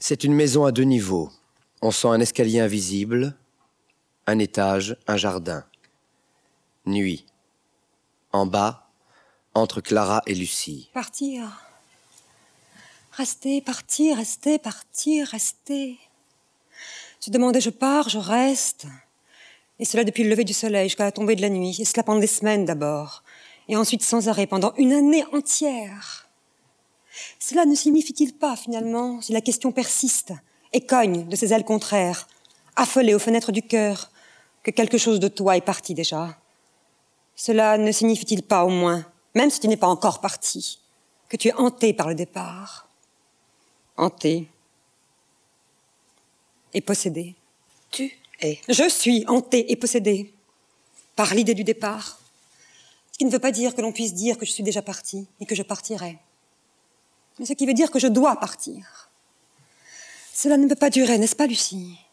C'est une maison à 2 niveaux. On sent un escalier invisible, un étage, un jardin. Nuit. En bas, entre Clara et Lucie. Partir. Rester, partir, rester, partir, rester. Tu demandais je pars, je reste. Et cela depuis le lever du soleil jusqu'à la tombée de la nuit. Et cela pendant des semaines d'abord. Et ensuite sans arrêt pendant une année entière. Cela ne signifie-t-il pas, finalement, si la question persiste et cogne de ses ailes contraires, affolée aux fenêtres du cœur, que quelque chose de toi est parti déjà? Cela ne signifie-t-il pas, au moins, même si tu n'es pas encore parti, que tu es hanté par le départ? Hanté et possédé. Tu es. Je suis hantée et possédée par l'idée du départ. Ce qui ne veut pas dire que l'on puisse dire que je suis déjà partie et que je partirai. Mais ce qui veut dire que je dois partir. Cela ne peut pas durer, n'est-ce pas, Lucie?